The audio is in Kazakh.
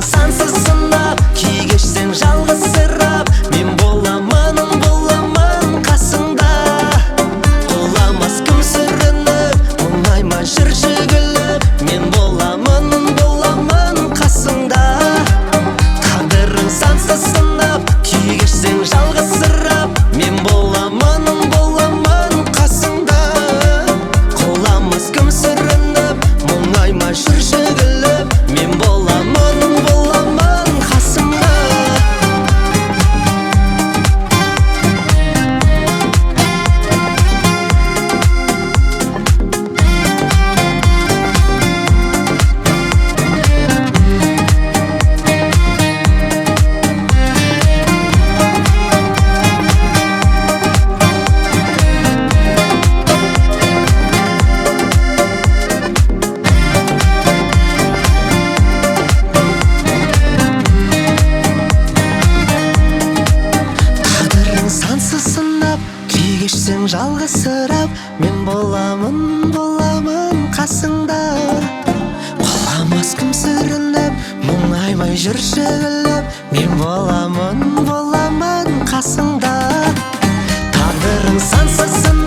сансыз сынап, күй кешсең жалғызсырап, мен боламын қасыңда. Құламас кім сүрініп, мұңайма жүрші күліп, мен боламын қасыңда. Тағдырың сансыз сынап, күй кешсең жалғызсырап, мен боламын қасыңда. Құламас кім сүрініп, мұңайма жүрші күліп, мен боламын қасыңда. Сансыз сынап, күй кешсең жалғызсырап, мен боламын қасыңда. Құламас кім сүрініп, мұңаймай жүрші күліп, мен боламын қасыңда. Тағдырың сансыз сынап,